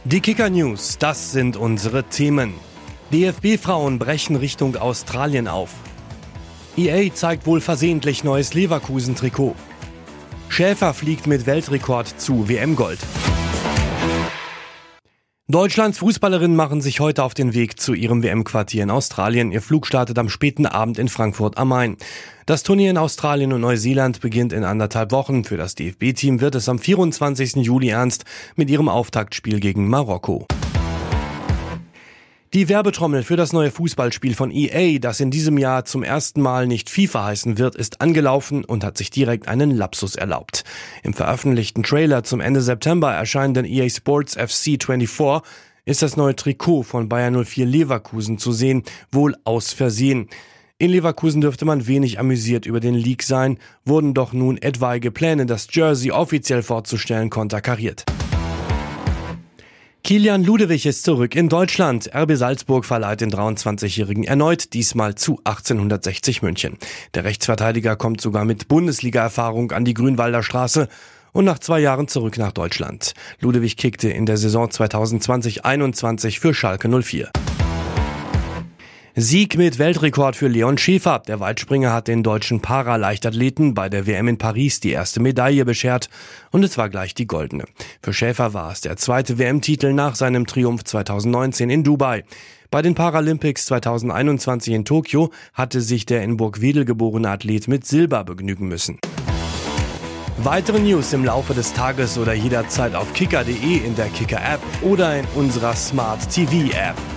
Die Kicker News, das sind unsere Themen. DFB-Frauen brechen Richtung Australien auf. EA zeigt wohl versehentlich neues Leverkusen-Trikot. Schäfer fliegt mit Weltrekord zu WM-Gold. Deutschlands Fußballerinnen machen sich heute auf den Weg zu ihrem WM-Quartier in Australien. Ihr Flug startet am späten Abend in Frankfurt am Main. Das Turnier in Australien und Neuseeland beginnt in 1,5 Wochen. Für das DFB-Team wird es am 24. Juli ernst mit ihrem Auftaktspiel gegen Marokko. Die Werbetrommel für das neue Fußballspiel von EA, das in diesem Jahr zum ersten Mal nicht FIFA heißen wird, ist angelaufen und hat sich direkt einen Lapsus erlaubt. Im veröffentlichten Trailer zum Ende September erscheinenden EA Sports FC 24 ist das neue Trikot von Bayer 04 Leverkusen zu sehen, wohl aus Versehen. In Leverkusen dürfte man wenig amüsiert über den Leak sein, wurden doch nun etwaige Pläne, das Jersey offiziell vorzustellen, konterkariert. Kilian Ludewig ist zurück in Deutschland. RB Salzburg verleiht den 23-Jährigen erneut, diesmal zu 1860 München. Der Rechtsverteidiger kommt sogar mit Bundesliga-Erfahrung an die Grünwalder Straße und nach 2 Jahren zurück nach Deutschland. Ludewig kickte in der Saison 2020-21 für Schalke 04. Sieg mit Weltrekord für Leon Schäfer. Der Weitspringer hat den deutschen Paraleichtathleten bei der WM in Paris die erste Medaille beschert und es war gleich die goldene. Für Schäfer war es der zweite WM-Titel nach seinem Triumph 2019 in Dubai. Bei den Paralympics 2021 in Tokio hatte sich der in Burgwedel geborene Athlet mit Silber begnügen müssen. Weitere News im Laufe des Tages oder jederzeit auf kicker.de, in der Kicker-App oder in unserer Smart TV-App.